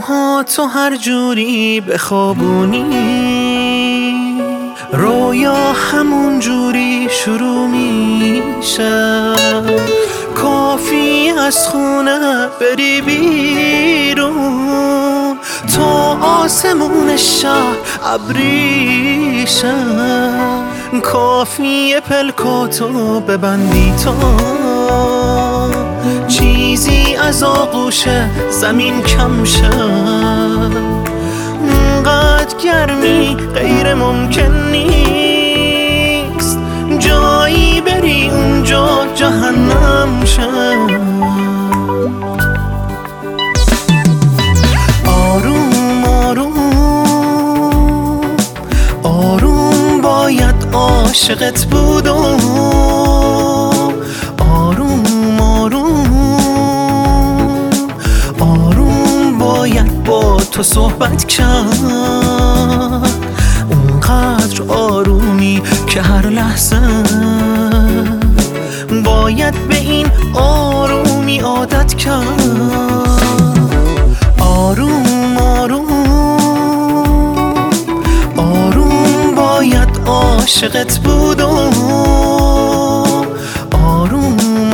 موهاتو هر جوری بخوابونی رویا همون جوری شروع میشه. کافی از خونه بری بیرون تو آسمون شهر ابریشه. کافی پلکاتو ببندی تو چیزی از آغوش زمین کم شه. اونقدر گرمی غیر ممکن نیست جایی بری اونجا جهنم شه. آروم آروم آروم باید عاشقت بودم. آروم آروم آروم باید با تو صحبت کرد. اونقدر آرومی که هر لحظه باید به این آرومی عادت کرد. آروم آروم آروم باید عاشقت بودم. آروم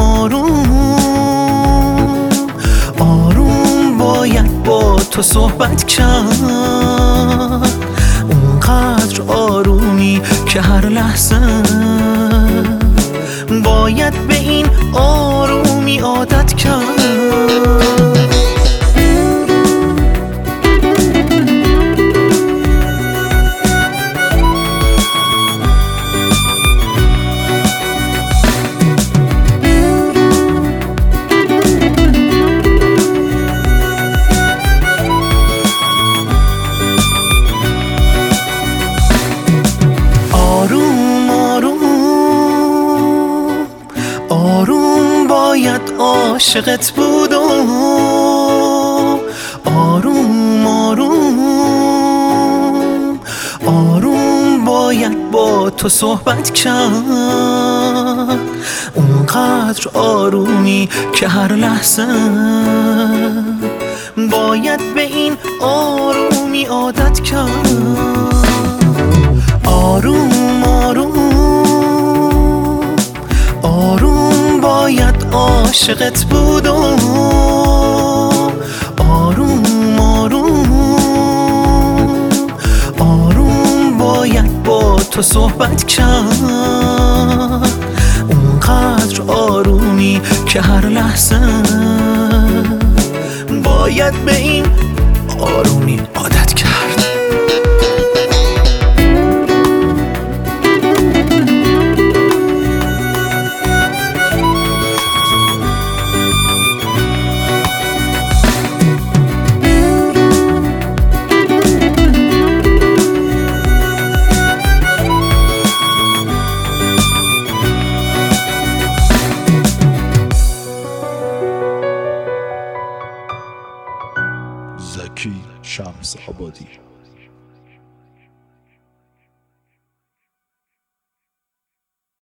آروم آروم باید با تو صحبت کرد. اونقدر آرومی که هر لحظه باید به این آرومی عادت کرد. آروم باید عاشقت بودم. آروم آروم آروم باید با تو صحبت کرد. اونقدر آرومی که هر لحظه باید به این آرومی عادت کرد. آروم آروم آروم باید عاشقت بودم. آروم آروم آروم باید با تو صحبت کرد. اونقدر آرومی که هر لحظه باید به این آرومی عادت کرد. زکی شمس آبادی.